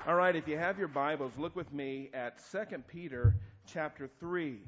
All right, if you have your Bibles, look with me at 2 Peter chapter 3.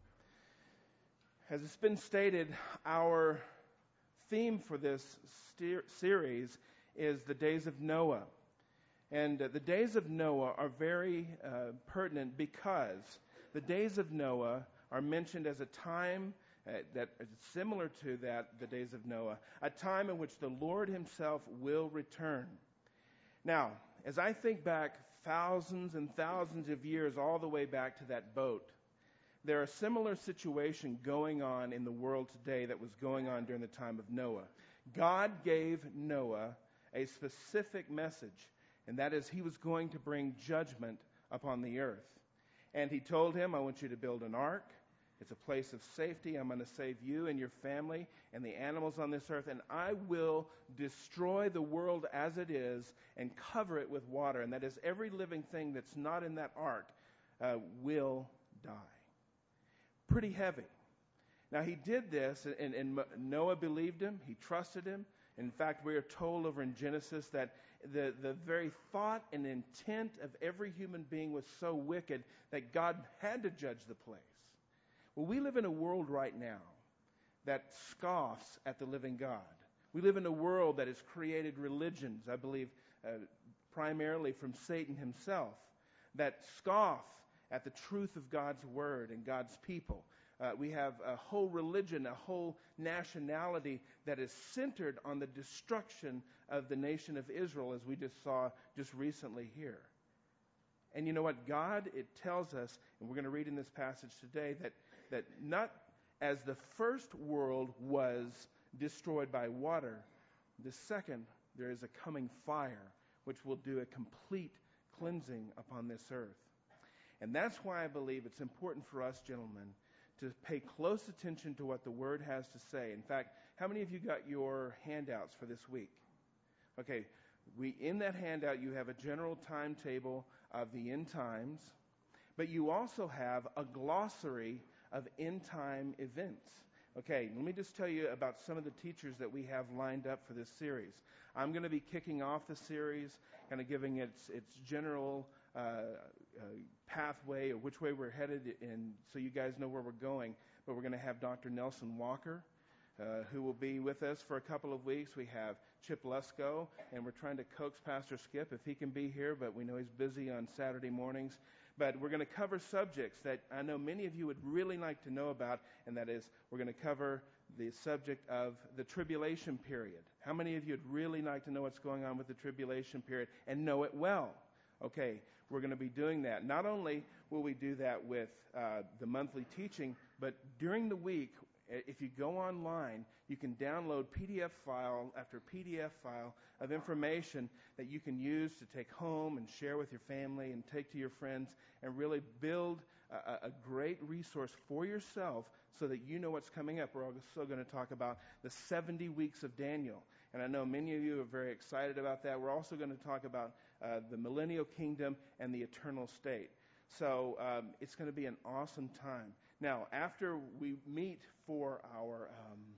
As it's been stated, our theme for this series is the days of Noah. And the days of Noah are very pertinent because the days of Noah are mentioned as a time that is similar to the days of Noah, a time in which the Lord himself will return. Now, as I think back thousands and thousands of years all the way back to that boat, there are similar situations going on in the world today that was going on during the time of Noah. God gave Noah a specific message, and that is he was going to bring judgment upon the earth. And he told him, I want you to build an ark. It's a place of safety. I'm going to save you and your family and the animals on this earth, and I will destroy the world as it is and cover it with water. And that is, every living thing that's not in that ark will die. Pretty heavy. Now, he did this, and Noah believed him. He trusted him. In fact, we are told over in Genesis that the very thought and intent of every human being was so wicked that God had to judge the place. Well, we live in a world right now that scoffs at the living God. We live in a world that has created religions, I believe, primarily from Satan himself, that scoff at the truth of God's word and God's people. We have a whole religion, a whole nationality that is centered on the destruction of the nation of Israel, as we just saw just recently here. And you know what? God, it tells us, and we're going to read in this passage today, that not as the first world was destroyed by water, the second, there is a coming fire which will do a complete cleansing upon this earth. And that's why I believe it's important for us, gentlemen, to pay close attention to what the Word has to say. In fact, how many of you got your handouts for this week? Okay, in that handout you have a general timetable of the end times, but you also have a glossary of end time events. Okay, let me just tell you about some of the teachers that we have lined up for this series. I'm going to be kicking off the series, kind of giving its general pathway or which way we're headed, and so you guys know where we're going. But we're going to have Dr. Nelson Walker, who will be with us for a couple of weeks. We have Chip Lesko, and we're trying to coax Pastor Skip if he can be here, but we know he's busy on Saturday mornings. But we're going to cover subjects that I know many of you would really like to know about, and that is, we're going to cover the subject of the tribulation period. How many of you would really like to know what's going on with the tribulation period and know it well? Okay, we're going to be doing that. Not only will we do that with the monthly teaching, but during the week, if you go online, you can download PDF file after PDF file of information that you can use to take home and share with your family and take to your friends and really build a great resource for yourself so that you know what's coming up. We're also going to talk about the 70 weeks of Daniel. And I know many of you are very excited about that. We're also going to talk about the millennial kingdom and the eternal state. So it's going to be an awesome time. Now, after we meet for our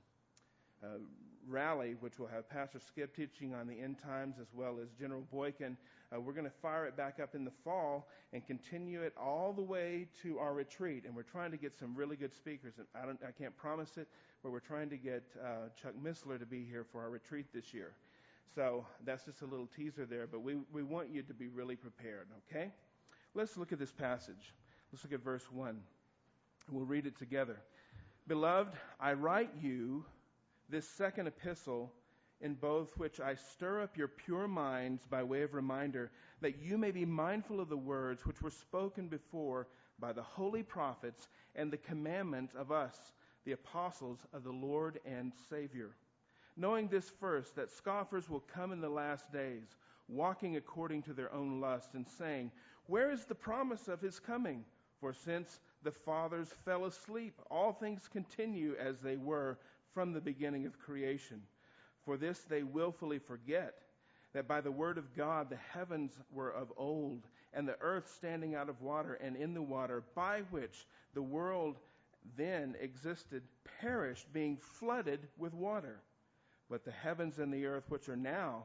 rally, which will have Pastor Skip teaching on the end times as well as General Boykin, we're going to fire it back up in the fall and continue it all the way to our retreat. And we're trying to get some really good speakers. And I can't promise it, but we're trying to get Chuck Missler to be here for our retreat this year. So that's just a little teaser there, but we want you to be really prepared, okay? Let's look at this passage. Let's look at verse 1. We'll read it together. Beloved, I write you this second epistle, in both which I stir up your pure minds by way of reminder, that you may be mindful of the words which were spoken before by the holy prophets and the commandment of us, the apostles of the Lord and Savior. Knowing this first, that scoffers will come in the last days, walking according to their own lust, and saying, where is the promise of his coming? For since the fathers fell asleep, all things continue as they were from the beginning of creation. For this they willfully forget, that by the word of God the heavens were of old, and the earth standing out of water and in the water, by which the world then existed, perished, being flooded with water. But the heavens and the earth, which are now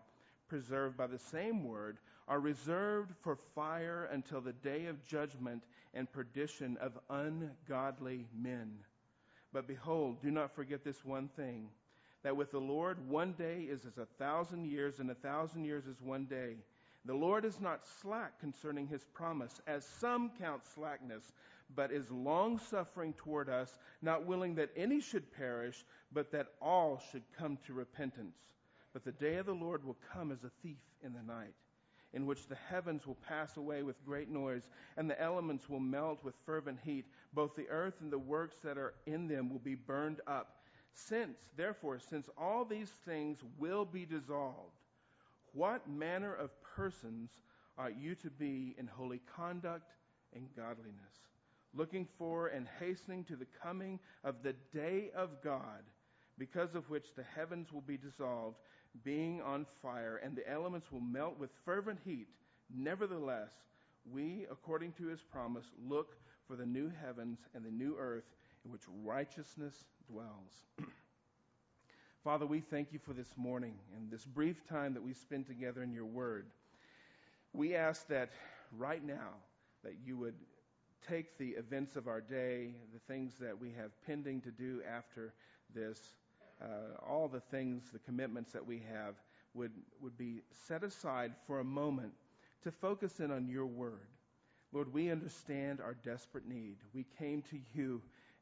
preserved by the same word, are reserved for fire until the day of judgment and perdition of ungodly men. But behold, do not forget this one thing, that with the Lord 1 day is as 1,000 years, and 1,000 years is 1 day. The Lord is not slack concerning his promise, as some count slackness, but is long-suffering toward us, not willing that any should perish, but that all should come to repentance. But the day of the Lord will come as a thief in the night, in which the heavens will pass away with great noise, and the elements will melt with fervent heat. Both the earth and the works that are in them will be burned up. Therefore, since all these things will be dissolved, what manner of persons ought you to be in holy conduct and godliness, looking for and hastening to the coming of the day of God, because of which the heavens will be dissolved, being on fire, and the elements will melt with fervent heat? Nevertheless, we, according to his promise, look for the new heavens and the new earth in which righteousness dwells. Father, we thank you for this morning and this brief time that we spend together in your word. We ask that right now that you would take the events of our day, the things that we have pending to do after this, all the things, the commitments that we have would be set aside for a moment to focus in on your word. Lord, we understand our desperate need. We came to you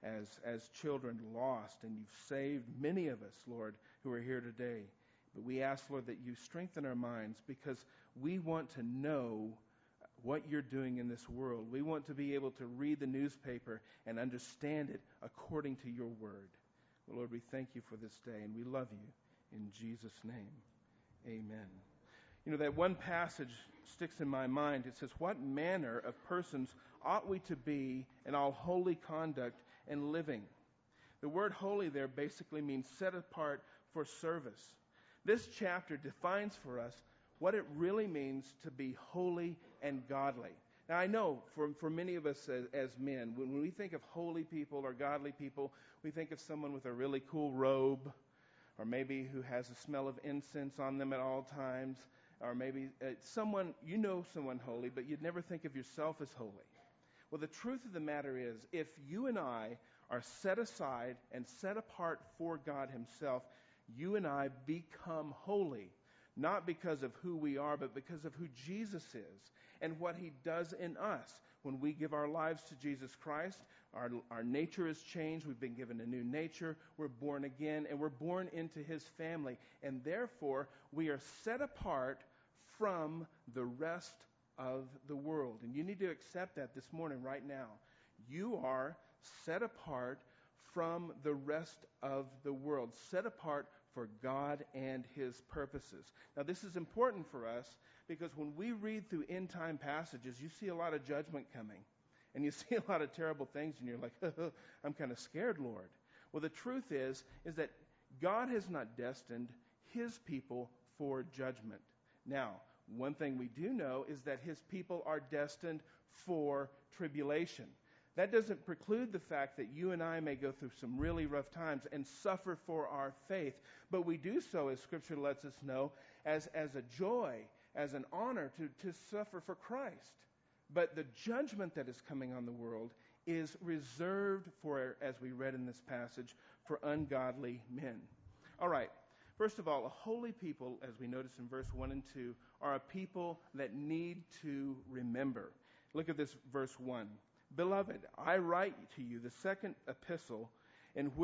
as children lost, and you've saved many of us, Lord, who are here today. But we ask, Lord, that you strengthen our minds, because we want to know what you're doing in this world. We want to be able to read the newspaper and understand it according to your word. Well, Lord, we thank you for this day, and we love you. In Jesus' name, amen. You know, that one passage sticks in my mind. It says, what manner of persons ought we to be in all holy conduct and living? The word holy there basically means set apart for service. This chapter defines for us what it really means to be holy and godly. Now, I know for many of us as men, when we think of holy people or godly people, we think of someone with a really cool robe, or maybe who has the smell of incense on them at all times, or maybe someone holy, but you'd never think of yourself as holy. Well, the truth of the matter is, if you and I are set aside and set apart for God himself, you and I become holy, not because of who we are, but because of who Jesus is and what he does in us. When we give our lives to Jesus Christ, our nature is changed. We've been given a new nature. We're born again, and we're born into his family. And therefore, we are set apart from the rest of the world. And you need to accept that this morning, right now. You are set apart from the rest of the world, set apart for God and his purposes. Now, this is important for us because when we read through end-time passages, you see a lot of judgment coming. And you see a lot of terrible things, and you're like, I'm kind of scared, Lord. Well, the truth is that God has not destined his people for judgment. Now, one thing we do know is that his people are destined for tribulation. That doesn't preclude the fact that you and I may go through some really rough times and suffer for our faith. But we do so, as Scripture lets us know, as a joy, as an honor to suffer for Christ. But the judgment that is coming on the world is reserved for, as we read in this passage, for ungodly men. All right. First of all, a holy people, as we notice in verse 1 and 2, are a people that need to remember. Look at this verse 1. Beloved, I write to you the second epistle, of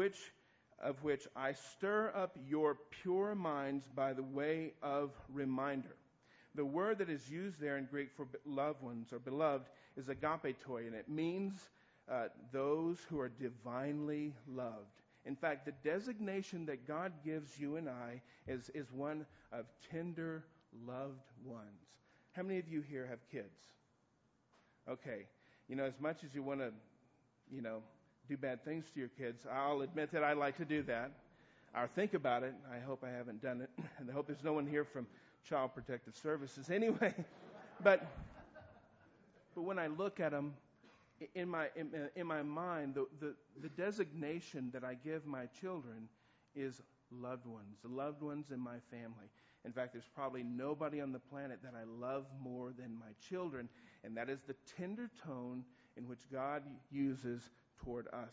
which I stir up your pure minds by the way of reminder. The word that is used there in Greek for loved ones or beloved is agapetoi, and it means those who are divinely loved. In fact, the designation that God gives you and I is one of tender, loved ones. How many of you here have kids? Okay. As much as you want to, do bad things to your kids, I'll admit that I like to do that. Or think about it. I hope I haven't done it. And I hope there's no one here from Child Protective Services. Anyway, but when I look at them, in my mind, the designation that I give my children is loved ones, the loved ones in my family. In fact, there's probably nobody on the planet that I love more than my children, and that is the tender tone in which God uses toward us.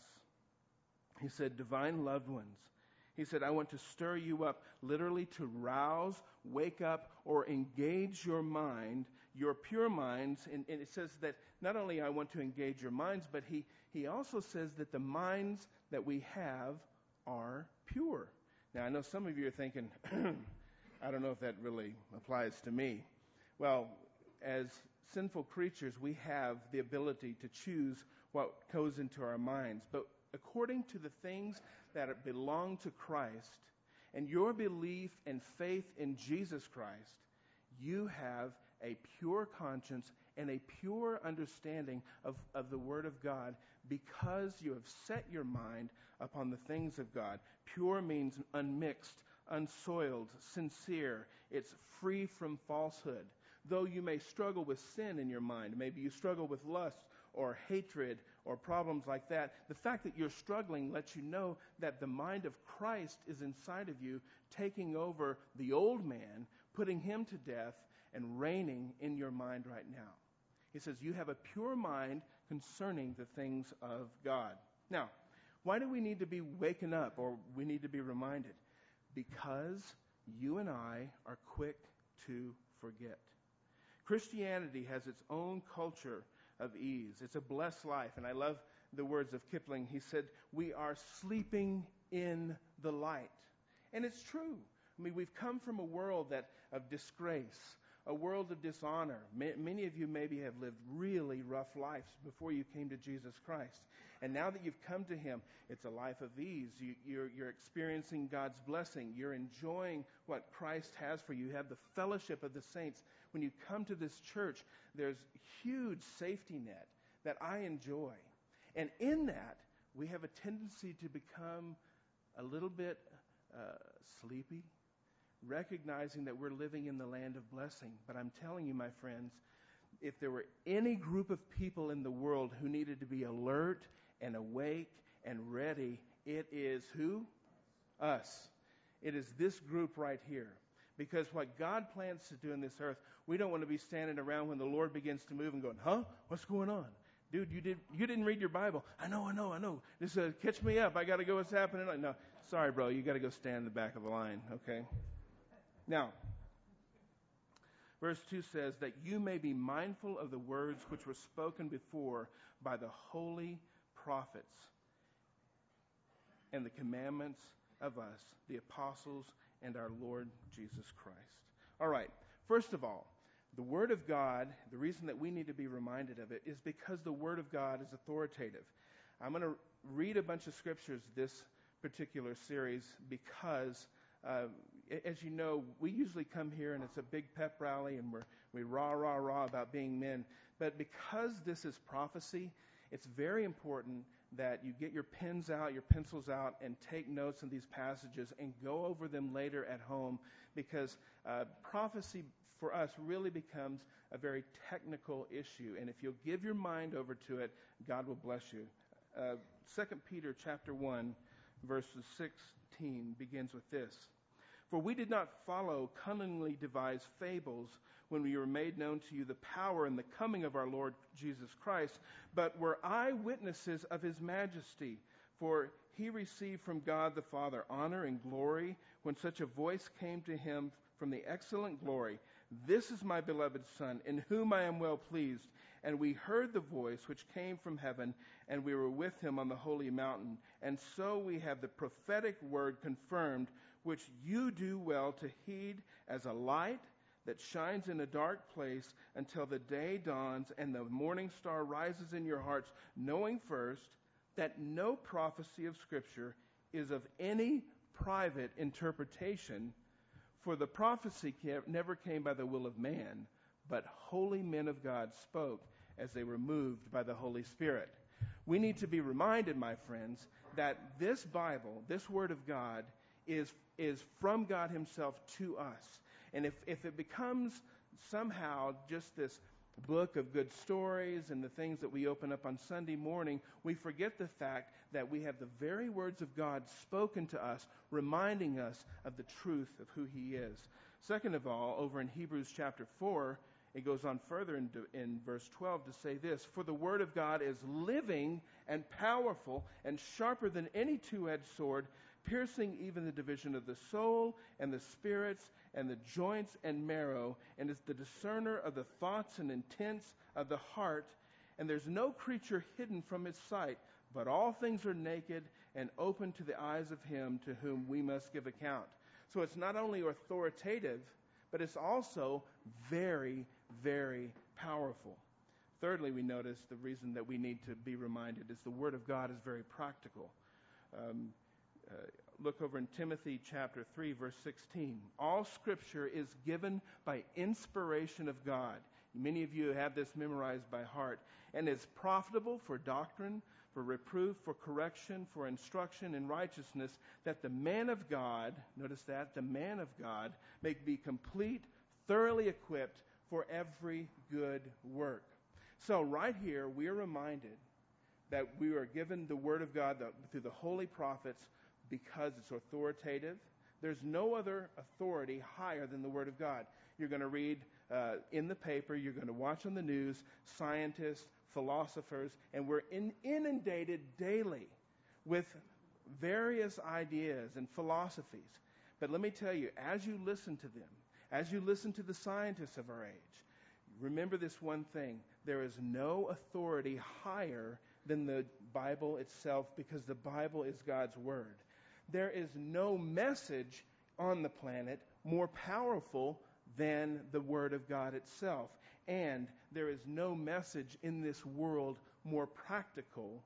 He said, divine loved ones. He said, I want to stir you up, literally to rouse, wake up, or engage your mind, your pure minds. And it says that not only I want to engage your minds, but he also says that the minds that we have are pure. Now, I know some of you are thinking, I don't know if that really applies to me. Well, as sinful creatures, we have the ability to choose what goes into our minds. But according to the things that belong to Christ and your belief and faith in Jesus Christ, you have a pure conscience and a pure understanding of the Word of God because you have set your mind upon the things of God. Pure means unmixed, unsoiled, sincere. It's free from falsehood. Though you may struggle with sin in your mind, maybe you struggle with lust or hatred or problems like that, the fact that you're struggling lets you know that the mind of Christ is inside of you, taking over the old man, putting him to death, and reigning in your mind right now. He says you have a pure mind concerning the things of God. Now, why do we need to be waken up, or we need to be reminded? Because you and I are quick to forget. Christianity has its own culture of ease. It's a blessed life. And I love the words of Kipling. He said, we are sleeping in the light. And it's true. I mean, we've come from a world of disgrace, a world of dishonor. Many of you maybe have lived really rough lives before you came to Jesus Christ. And now that you've come to Him, it's a life of ease. You're experiencing God's blessing. You're enjoying what Christ has for you. You have the fellowship of the saints. When you come to this church, there's huge safety net that I enjoy. And in that, we have a tendency to become a little bit sleepy, recognizing that we're living in the land of blessing. But I'm telling you, my friends, if there were any group of people in the world who needed to be alert and awake and ready, it is who? Us. It is this group right here. Because what God plans to do in this earth, we don't want to be standing around when the Lord begins to move and going, huh? What's going on? Dude, you didn't read your Bible. I know. Just catch me up. I got to go. What's happening? No, sorry, bro. You got to go stand in the back of the line, okay? Now, verse 2 says that you may be mindful of the words which were spoken before by the holy prophets and the commandments of us, the apostles, and our Lord Jesus Christ. All right. First of all, the Word of God, the reason that we need to be reminded of it is because the Word of God is authoritative. I'm going to read a bunch of scriptures this particular series because, as you know, we usually come here and it's a big pep rally and we rah about being men. But because this is prophecy, it's very important that you get your pens out, your pencils out, and take notes on these passages and go over them later at home because prophecy for us really becomes a very technical issue. And if you'll give your mind over to it, God will bless you. 2 Peter chapter 1, verses 16 begins with this. For we did not follow cunningly devised fables when we were made known to you the power and the coming of our Lord Jesus Christ, but were eyewitnesses of His majesty. For He received from God the Father honor and glory when such a voice came to Him from the excellent glory. This is my beloved Son, in whom I am well pleased. And we heard the voice which came from heaven, and we were with Him on the holy mountain. And so we have the prophetic word confirmed, which you do well to heed as a light that shines in a dark place until the day dawns and the morning star rises in your hearts, knowing first that no prophecy of Scripture is of any private interpretation, for the prophecy never came by the will of man, but holy men of God spoke as they were moved by the Holy Spirit. We need to be reminded, my friends, that this Bible, this Word of God, is from God Himself to us. And if it becomes somehow just this book of good stories and the things that we open up on Sunday morning, we forget the fact that we have the very words of God spoken to us, reminding us of the truth of who He is. Second of all, over in Hebrews chapter 4, it goes on further in verse 12 to say this, "For the word of God is living and powerful and sharper than any two-edged sword, piercing even the division of the soul and the spirits and the joints and marrow, and is the discerner of the thoughts and intents of the heart. And there's no creature hidden from his sight, but all things are naked and open to the eyes of him to whom we must give account." So it's not only authoritative, but it's also very, very powerful. Thirdly, we notice the reason that we need to be reminded is the Word of God is very practical. Look over in Timothy chapter 3, verse 16. "All Scripture is given by inspiration of God." Many of you have this memorized by heart. "And is profitable for doctrine, for reproof, for correction, for instruction in righteousness, that the man of God," notice that, "the man of God may be complete, thoroughly equipped for every good work." So right here, we are reminded that we are given the Word of God through the holy prophets because it's authoritative. There's no other authority higher than the Word of God. You're going to read in the paper, you're going to watch on the news, scientists, philosophers, and we're inundated daily with various ideas and philosophies. But let me tell you, as you listen to them, as you listen to the scientists of our age, remember this one thing: there is no authority higher than the Bible itself, because the Bible is God's Word. There is no message on the planet more powerful than the Word of God itself. And there is no message in this world more practical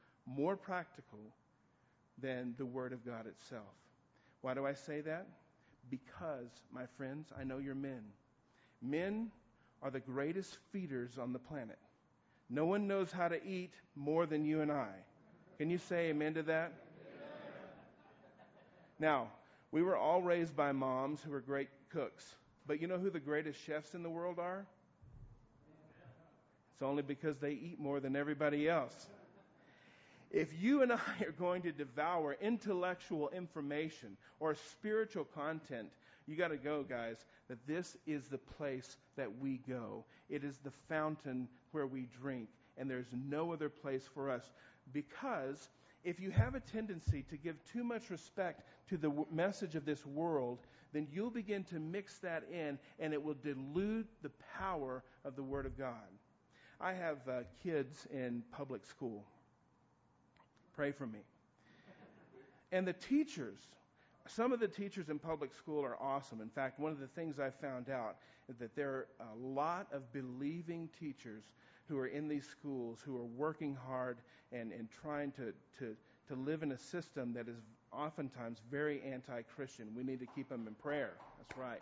than the Word of God itself. Why do I say that? Because, my friends, I know you're men. Men are the greatest feeders on the planet. No one knows how to eat more than you and I. Can you say amen to that? Amen. Now, we were all raised by moms who were great cooks. But you know who the greatest chefs in the world are? It's only because they eat more than everybody else. If you and I are going to devour intellectual information or spiritual content, you got to go, guys, that this is the place that we go. It is the fountain where we drink, and there's no other place for us. Because if you have a tendency to give too much respect to the message of this world, then you'll begin to mix that in, and it will dilute the power of the Word of God. I have kids in public school. Pray for me. And the teachers, some of the teachers in public school are awesome. In fact, one of the things I found out is that there are a lot of believing teachers who are in these schools who are working hard and trying to live in a system that is oftentimes very anti-Christian. We need to keep them in prayer. That's right.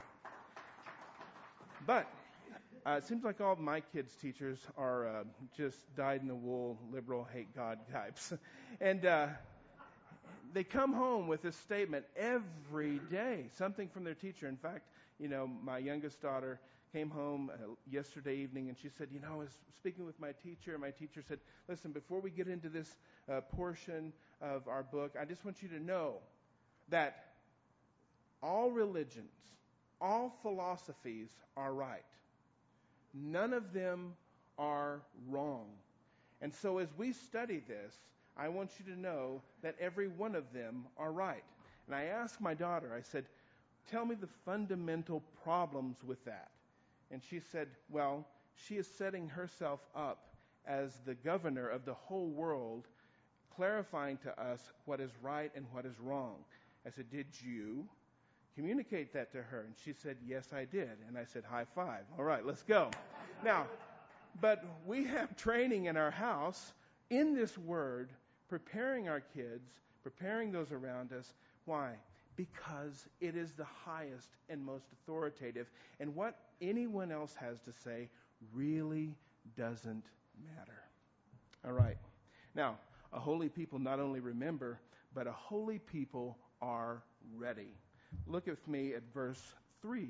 But it seems like all of my kids' teachers are just dyed-in-the-wool, liberal, hate God types. And they come home with this statement every day, something from their teacher. In fact, my youngest daughter came home yesterday evening, and she said, I was speaking with my teacher, and my teacher said, listen, before we get into this portion of our book, I just want you to know that all religions, all philosophies are right. None of them are wrong. And so as we study this, I want you to know that every one of them are right. And I asked my daughter, I said, tell me the fundamental problems with that. And she said, well, she is setting herself up as the governor of the whole world, clarifying to us what is right and what is wrong. I said, did you communicate that to her? And she said, yes, I did. And I said, high five. All right, let's go. Now, but we have training in our house in this word, preparing our kids, preparing those around us. Why? Because it is the highest and most authoritative. And what anyone else has to say really doesn't matter. All right. Now, a holy people not only remember, but a holy people are ready. Look with me at verse 3.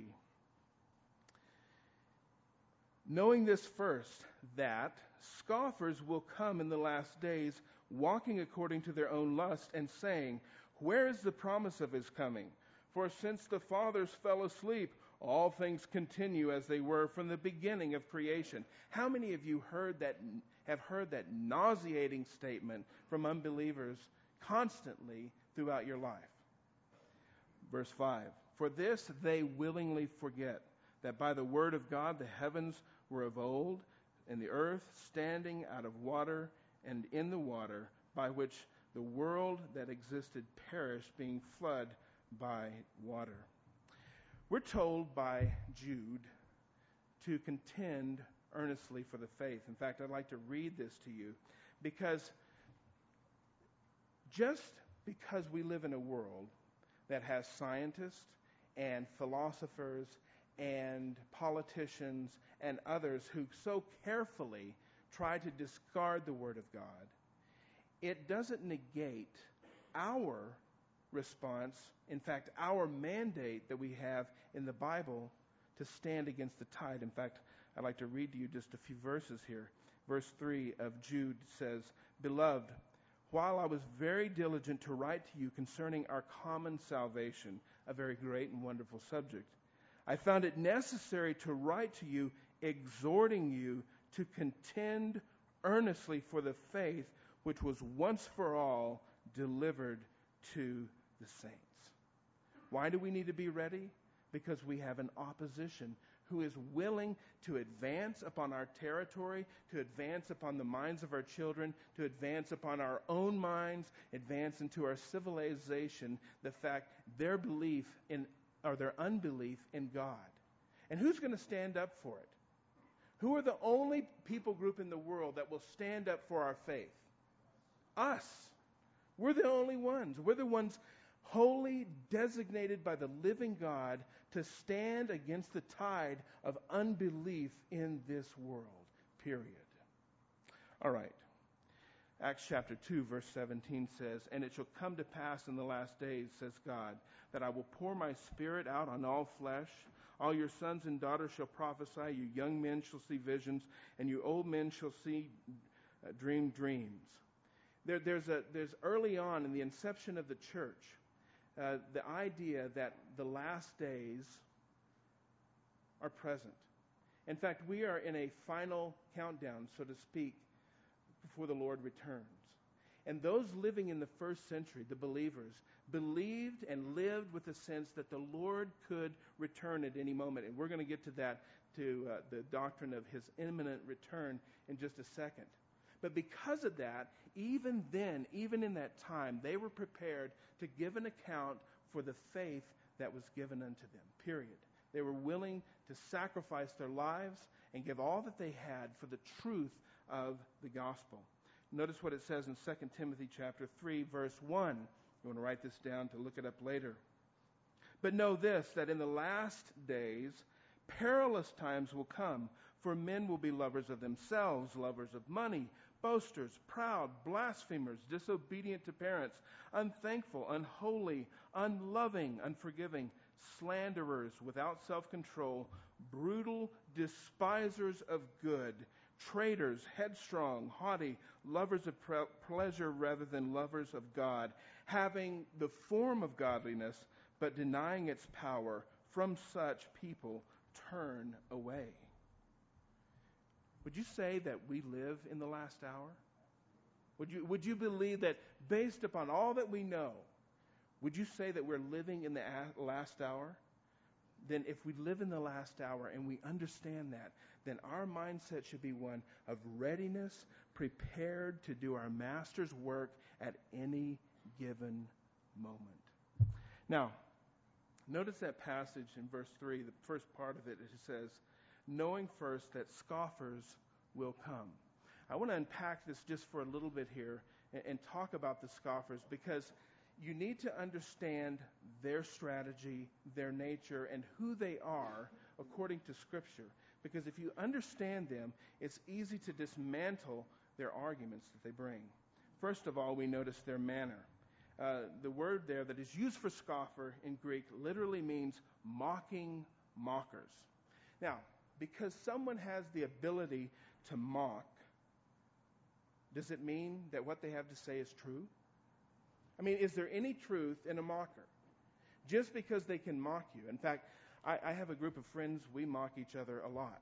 Knowing this first, that scoffers will come in the last days, walking according to their own lust, and saying, where is the promise of his coming? For since the fathers fell asleep, all things continue as they were from the beginning of creation. How many of you have heard that nauseating statement from unbelievers constantly throughout your life? Verse 5, for this they willingly forget, that by the word of God the heavens were of old, and the earth standing out of water and in the water, by which the world that existed perished, being flooded by water. We're told by Jude to contend earnestly for the faith. In fact, I'd like to read this to you, because just because we live in a world that has scientists and philosophers and politicians and others who so carefully try to discard the Word of God, it doesn't negate our response, in fact, our mandate that we have in the Bible to stand against the tide. In fact, I'd like to read to you just a few verses here. Verse 3 of Jude says, Beloved, while I was very diligent to write to you concerning our common salvation, a very great and wonderful subject, I found it necessary to write to you, exhorting you to contend earnestly for the faith which was once for all delivered to the saints. Why do we need to be ready? Because we have an opposition who is willing to advance upon our territory, to advance upon the minds of our children, to advance upon our own minds, advance into our civilization, the fact their belief in, or their unbelief in God. And who's going to stand up for it? Who are the only people group in the world that will stand up for our faith? Us. We're the only ones. We're the ones wholly designated by the living God to stand against the tide of unbelief in this world. Period. All right. Acts chapter 2, verse 17 says, And it shall come to pass in the last days, says God, that I will pour my Spirit out on all flesh. All your sons and daughters shall prophesy. You young men shall see visions, and you old men shall dream dreams. There's early on in the inception of the church, the idea that the last days are present. In fact, we are in a final countdown, so to speak, before the Lord returns. And those living in the first century, the believers, believed and lived with the sense that the Lord could return at any moment. And we're going to get to that, to the doctrine of his imminent return in just a second. But because of that, even then, even in that time, they were prepared to give an account for the faith that was given unto them, period. They were willing to sacrifice their lives and give all that they had for the truth of the gospel. Notice what it says in 2 Timothy chapter 3, verse 1. You want to write this down to look it up later. But know this, that in the last days, perilous times will come, for men will be lovers of themselves, lovers of money, boasters, proud, blasphemers, disobedient to parents, unthankful, unholy, unloving, unforgiving, slanderers, without self-control, brutal, despisers of good, traitors, headstrong, haughty, lovers of pleasure rather than lovers of God, having the form of godliness, but denying its power. From such people turn away. Would you say that we live in the last hour? Would you believe that based upon all that we know, would you say that we're living in the last hour? Then if we live in the last hour and we understand that, then our mindset should be one of readiness, prepared to do our Master's work at any given moment. Now, notice that passage in verse 3, the first part of it, it says, knowing first that scoffers will come. I want to unpack this just for a little bit here and talk about the scoffers, because you need to understand their strategy, their nature, and who they are according to Scripture. Because if you understand them, it's easy to dismantle their arguments that they bring. First of all, we notice their manner. The word there that is used for scoffer in Greek literally means mocking mockers. Now, because someone has the ability to mock, does it mean that what they have to say is true? I mean, is there any truth in a mocker? Just because they can mock you. In fact, I have a group of friends, we mock each other a lot.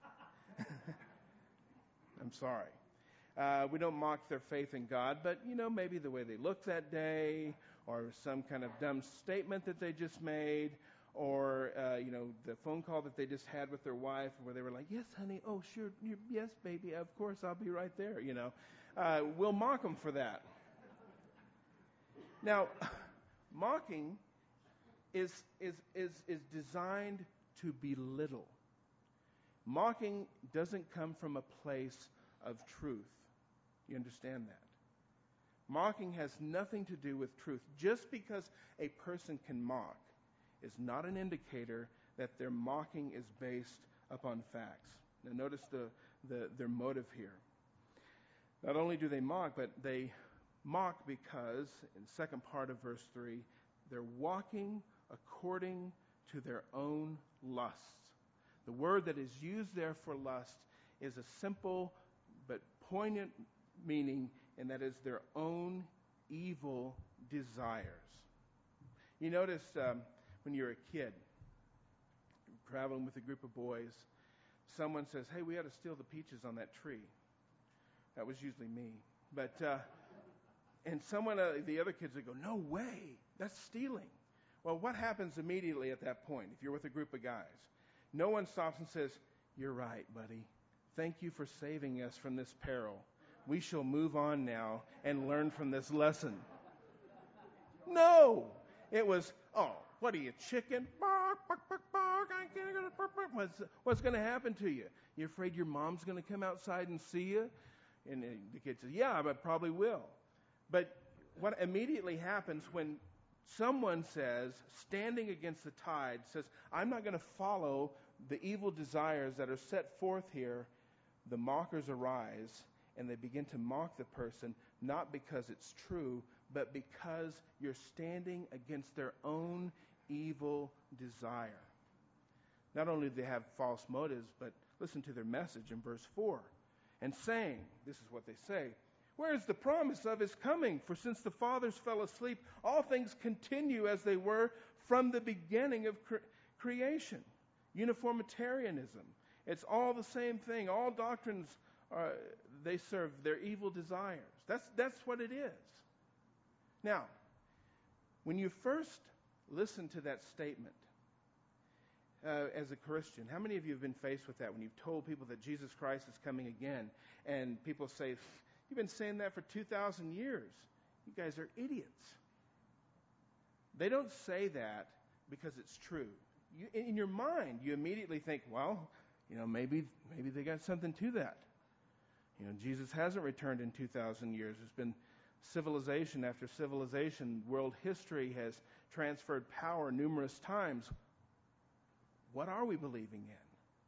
I'm sorry. We don't mock their faith in God, but, maybe the way they look that day, or some kind of dumb statement that they just made, or, the phone call that they just had with their wife where they were like, yes, honey, oh, sure, yes, baby, of course, I'll be right there, We'll mock them for that. Now, mocking is designed to belittle. Mocking doesn't come from a place of truth. You understand that? Mocking has nothing to do with truth. Just because a person can mock is not an indicator that their mocking is based upon facts. Now notice their motive here. Not only do they mock, but they mock because, in the second part of verse 3, they're walking according to their own lusts. The word that is used there for lust is a simple but poignant meaning, and that is their own evil desires. You notice when you're a kid, traveling with a group of boys, someone says, hey, we ought to steal the peaches on that tree. That was usually me. But and someone, the other kids would go, no way, that's stealing. Well, what happens immediately at that point if you're with a group of guys? No one stops and says, you're right, buddy. Thank you for saving us from this peril. We shall move on now and learn from this lesson. No. It was, oh, what are you, chicken? Bark, bark, bark, bark. What's going to happen to you? You afraid your mom's going to come outside and see you? And the kid says, yeah, I probably will. But what immediately happens when someone says, standing against the tide, says, I'm not going to follow the evil desires that are set forth here, the mockers arise, and they begin to mock the person, not because it's true, but because you're standing against their own evil desire. Not only do they have false motives, but listen to their message in verse 4. And saying, this is what they say, where is the promise of his coming? For since the fathers fell asleep, all things continue as they were from the beginning of creation. Uniformitarianism. It's all the same thing. All doctrines they serve their evil desires. That's what it is. Now, when you first listen to that statement as a Christian, how many of you have been faced with that when you've told people that Jesus Christ is coming again, and people say, you've been saying that for 2,000 years. You guys are idiots. They don't say that because it's true. In your mind, you immediately think, well, maybe they got something to that. Jesus hasn't returned in 2,000 years. There's been civilization after civilization. World history has transferred power numerous times. What are we believing in?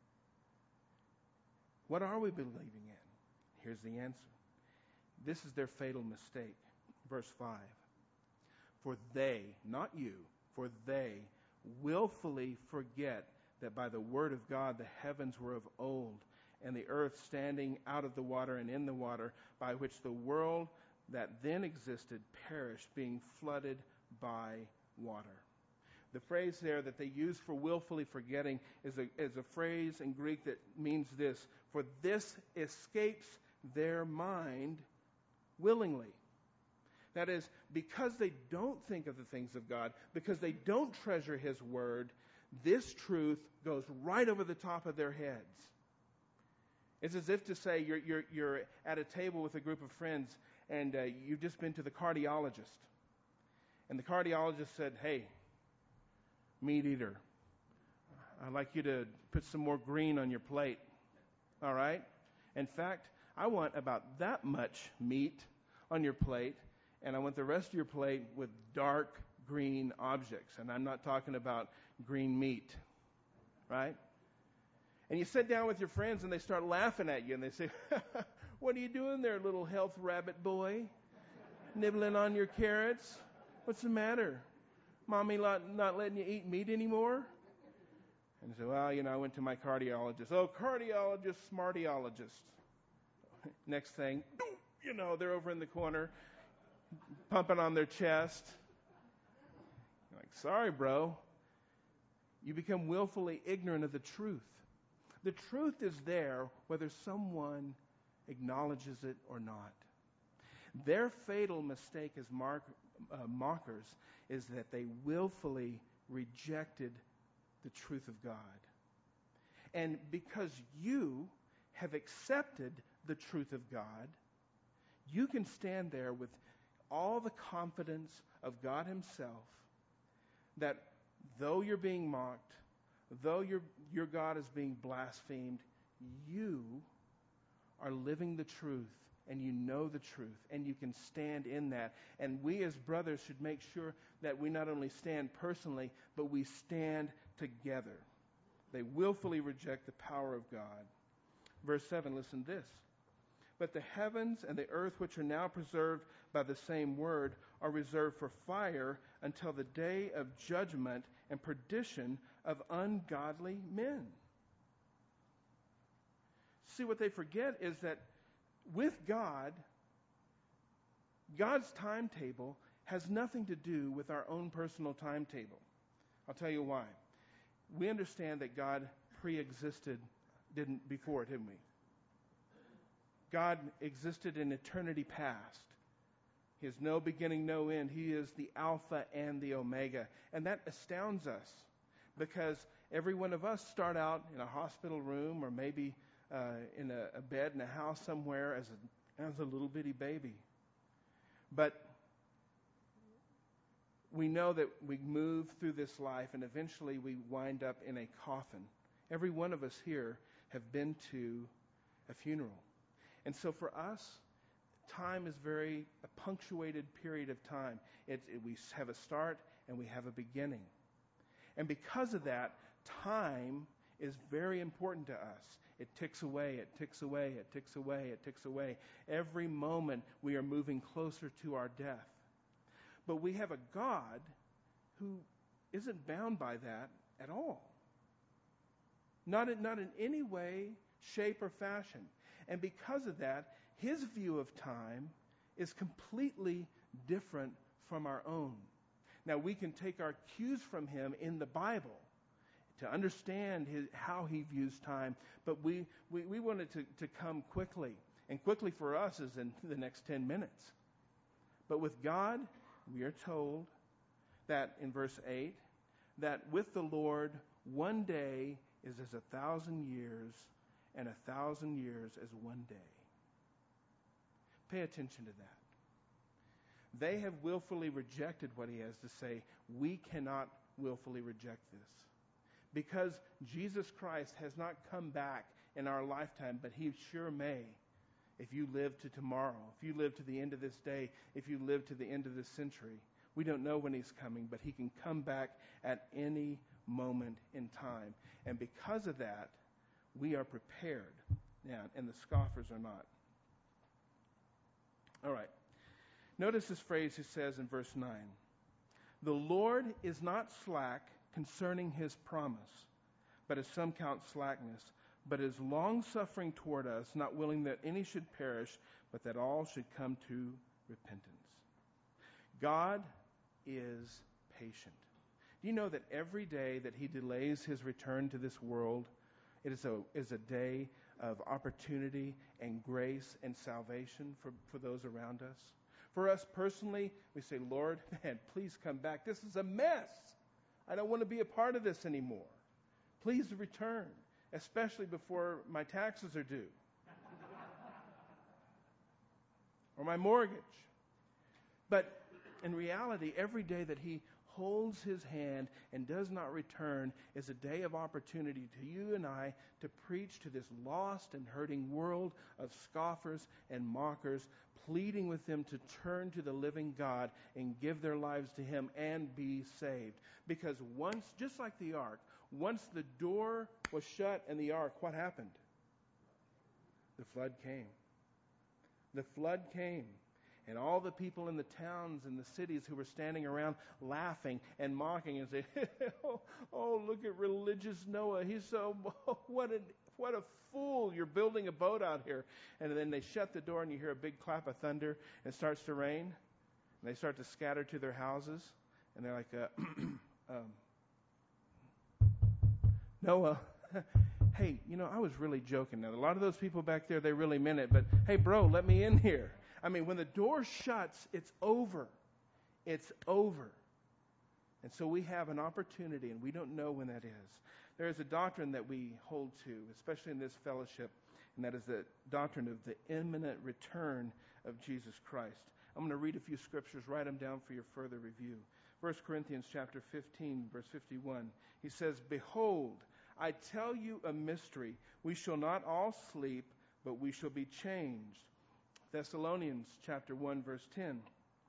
What are we believing in? Here's the answer. This is their fatal mistake. Verse 5. For they, not you, for they willfully forget that by the word of God the heavens were of old, and the earth standing out of the water and in the water, by which the world that then existed perished, being flooded by water. The phrase there that they use for willfully forgetting is a phrase in Greek that means this: for this escapes their mind willingly. That is, because they don't think of the things of God, because they don't treasure His Word, this truth goes right over the top of their heads. It's as if to say you're at a table with a group of friends and you've just been to the cardiologist. And the cardiologist said, hey, meat eater, I'd like you to put some more green on your plate. All right? In fact, I want about that much meat on your plate, and I want the rest of your plate with dark green objects. And I'm not talking about green meat. Right? And you sit down with your friends and they start laughing at you and they say, what are you doing there, little health rabbit boy? Nibbling on your carrots? What's the matter? Mommy not letting you eat meat anymore? And you say, well, I went to my cardiologist. Oh, cardiologist, smartiologist. Next thing, they're over in the corner, pumping on their chest. You're like, sorry, bro. You become willfully ignorant of the truth. The truth is there whether someone acknowledges it or not. Their fatal mistake as mockers is that they willfully rejected the truth of God. And because you have accepted the truth of God, you can stand there with all the confidence of God Himself that though you're being mocked, though your God is being blasphemed, you are living the truth, and you know the truth, and you can stand in that. And we as brothers should make sure that we not only stand personally, but we stand together. They willfully reject the power of God. Verse 7, listen to this. But the heavens and the earth, which are now preserved by the same word, are reserved for fire until the day of judgment and perdition of ungodly men. See, what they forget is that with God, God's timetable has nothing to do with our own personal timetable. I'll tell you why. We understand that God pre-existed before, didn't we? God existed in eternity past. He has no beginning, no end. He is the Alpha and the Omega. And that astounds us because every one of us start out in a hospital room or maybe in a bed in a house somewhere as a little bitty baby. But we know that we move through this life and eventually we wind up in a coffin. Every one of us here have been to a funeral. And so for us, time is a punctuated period of time. We have a start and we have a beginning. And because of that, time is very important to us. It ticks away, it ticks away, it ticks away, it ticks away. Every moment we are moving closer to our death. But we have a God who isn't bound by that at all. Not in any way, shape, or fashion. And because of that, His view of time is completely different from our own. Now, we can take our cues from Him in the Bible to understand how He views time, but we want it to come quickly. And quickly for us is in the next 10 minutes. But with God, we are told that in verse 8, that with the Lord, one day is as 1,000 years, and 1,000 years as one day. Pay attention to that. They have willfully rejected what He has to say. We cannot willfully reject this. Because Jesus Christ has not come back in our lifetime, but He sure may if you live to tomorrow, if you live to the end of this day, if you live to the end of this century. We don't know when He's coming, but He can come back at any moment in time. And because of that, we are prepared now, and the scoffers are not. All right. Notice this phrase He says in verse 9. The Lord is not slack concerning His promise, but as some count slackness, but is long-suffering toward us, not willing that any should perish, but that all should come to repentance. God is patient. Do you know that every day that He delays His return to this world, it is a day of opportunity and grace and salvation for those around us? For us personally, we say, Lord, man, please come back. This is a mess. I don't want to be a part of this anymore. Please return, especially before my taxes are due or my mortgage. But in reality, every day that He holds His hand and does not return is a day of opportunity to you and I to preach to this lost and hurting world of scoffers and mockers, pleading with them to turn to the living God and give their lives to Him and be saved. Because once, just like the ark, once the door was shut in the ark, what happened? The flood came. The flood came. And all the people in the towns and the cities who were standing around laughing and mocking and saying, oh, look at religious Noah. He's so, what a fool. You're building a boat out here. And then they shut the door and you hear a big clap of thunder and it starts to rain. And they start to scatter to their houses. And they're like, Noah, hey, I was really joking. Now, a lot of those people back there, they really meant it. But, hey, bro, let me in here. I mean, when the door shuts, it's over. It's over. And so we have an opportunity, and we don't know when that is. There is a doctrine that we hold to, especially in this fellowship, and that is the doctrine of the imminent return of Jesus Christ. I'm going to read a few scriptures, write them down for your further review. 1 Corinthians chapter 15, verse 51. He says, "Behold, I tell you a mystery. We shall not all sleep, but we shall be changed." Thessalonians chapter 1, verse 10.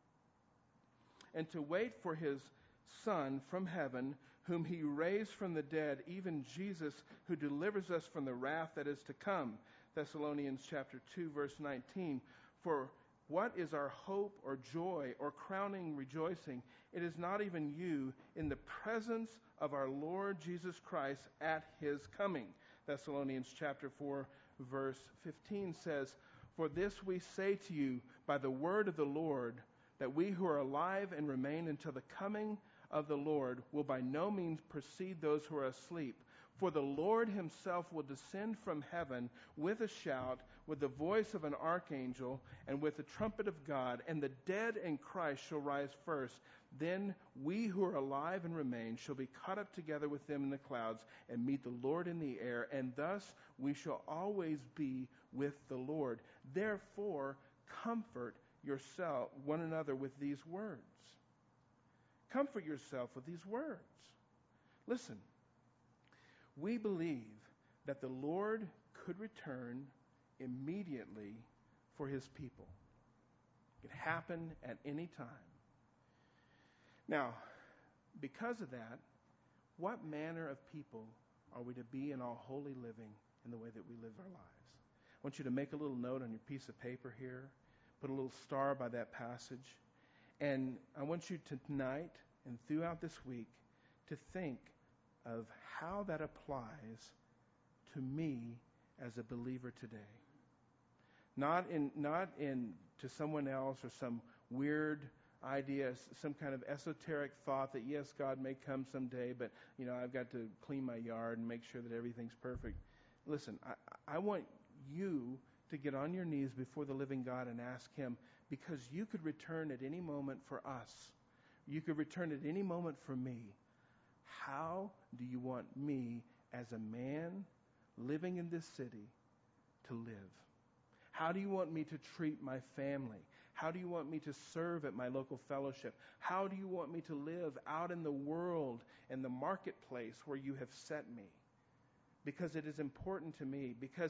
"And to wait for his Son from heaven, whom he raised from the dead, even Jesus, who delivers us from the wrath that is to come." Thessalonians chapter 2, verse 19. "For what is our hope or joy or crowning rejoicing? It is not even you in the presence of our Lord Jesus Christ at his coming." Thessalonians chapter 4, verse 15 says, "For this we say to you by the word of the Lord, that we who are alive and remain until the coming of the Lord will by no means precede those who are asleep. For the Lord himself will descend from heaven with a shout, with the voice of an archangel, and with the trumpet of God, and the dead in Christ shall rise first. Then we who are alive and remain shall be caught up together with them in the clouds and meet the Lord in the air, and thus we shall always be with the Lord. Therefore, comfort yourself one another with these words." Comfort yourself with these words. Listen, we believe that the Lord could return immediately for his people. It could happen at any time. Now, because of that, what manner of people are we to be in all holy living in the way that we live our lives? I want you to make a little note on your piece of paper here, put a little star by that passage, and I want you to tonight and throughout this week to think of how that applies to me as a believer today. Not in to someone else or some weird idea, some kind of esoteric thought that yes, God may come someday, but I've got to clean my yard and make sure that everything's perfect. Listen, I want you to get on your knees before the living God and ask him, because you could return at any moment for us. You could return at any moment for me. How do you want me as a man living in this city to live? How do you want me to treat my family? How do you want me to serve at my local fellowship? How do you want me to live out in the world and the marketplace where you have set me? Because it is important to me. Because,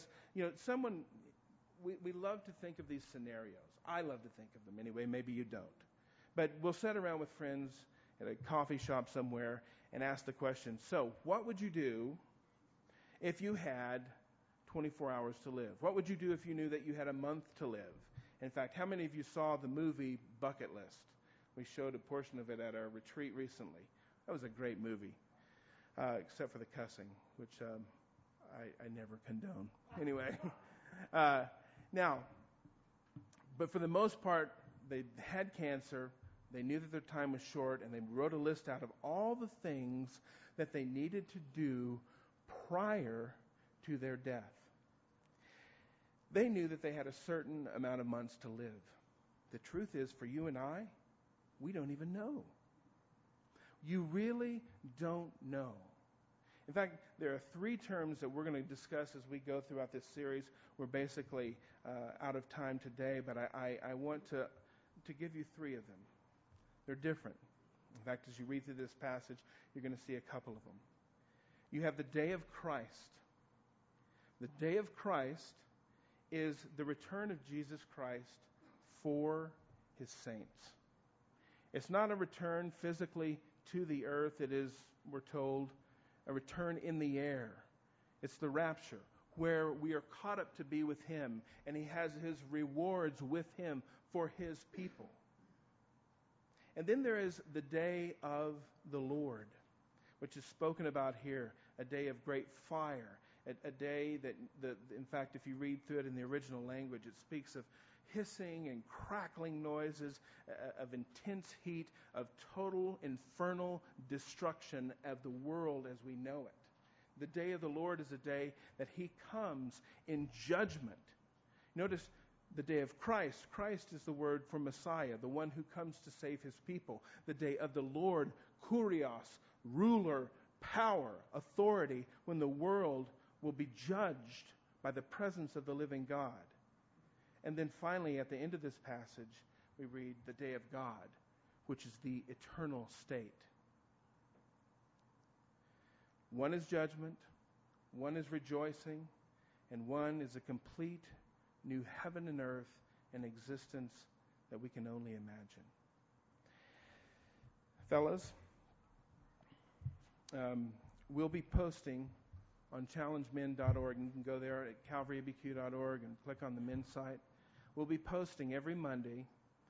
we love to think of these scenarios. I love to think of them anyway. Maybe you don't. But we'll sit around with friends at a coffee shop somewhere and ask the question, so what would you do if you had 24 hours to live? What would you do if you knew that you had a month to live? In fact, how many of you saw the movie Bucket List? We showed a portion of it at our retreat recently. That was a great movie, except for the cussing, which I never condone. Anyway, now, but for the most part, they had cancer. They knew that their time was short, and they wrote a list out of all the things that they needed to do prior to their death. They knew that they had a certain amount of months to live. The truth is, for you and I, we don't even know. You really don't know. In fact, there are 3 terms that we're going to discuss as we go throughout this series. We're basically out of time today, but I want to give you 3 of them. They're different. In fact, as you read through this passage, you're going to see a couple of them. You have the day of Christ. The day of Christ is the return of Jesus Christ for his saints. It's not a return physically to the earth. It is, we're told, a return in the air. It's the rapture, where we are caught up to be with him, and he has his rewards with him for his people. And then there is the day of the Lord, which is spoken about here, a day of great fire, a day that, in fact, if you read through it in the original language, it speaks of hissing and crackling noises, of intense heat, of total infernal destruction of the world as we know it. The day of the Lord is a day that He comes in judgment. Notice the day of Christ. Christ is the word for Messiah, the one who comes to save His people. The day of the Lord, Kurios, ruler, power, authority, when the world will be judged by the presence of the living God. And then finally, at the end of this passage, we read the day of God, which is the eternal state. One is judgment, one is rejoicing, and one is a complete new heaven and earth and existence that we can only imagine. Fellas, we'll be posting on challengemen.org. You can go there at calvaryabq.org and click on the men's site. We'll be posting every Monday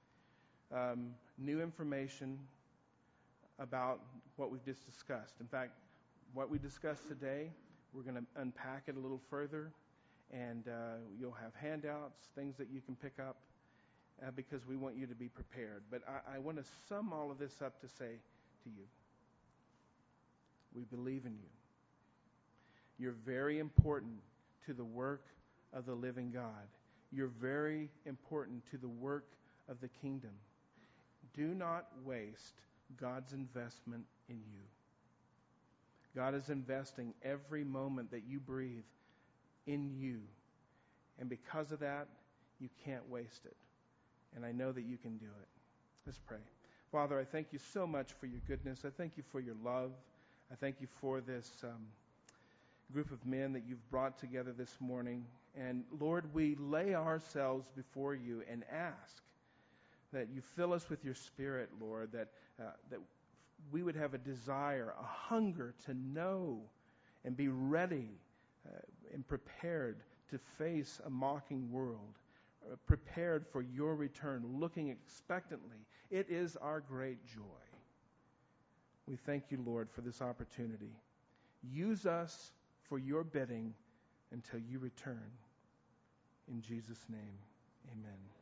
new information about what we've just discussed. In fact, what we discussed today, we're going to unpack it a little further, and you'll have handouts, things that you can pick up, because we want you to be prepared. But I want to sum all of this up to say to you, we believe in you. You're very important to the work of the living God. You're very important to the work of the kingdom. Do not waste God's investment in you. God is investing every moment that you breathe in you. And because of that, you can't waste it. And I know that you can do it. Let's pray. Father, I thank you so much for your goodness. I thank you for your love. I thank you for this group of men that you've brought together this morning. And Lord, we lay ourselves before you and ask that you fill us with your Spirit, Lord, that we would have a desire, a hunger to know and be ready and prepared to face a mocking world, prepared for your return, looking expectantly. It is our great joy. We thank you, Lord, for this opportunity. Use us for your bidding until you return. In Jesus' name, amen.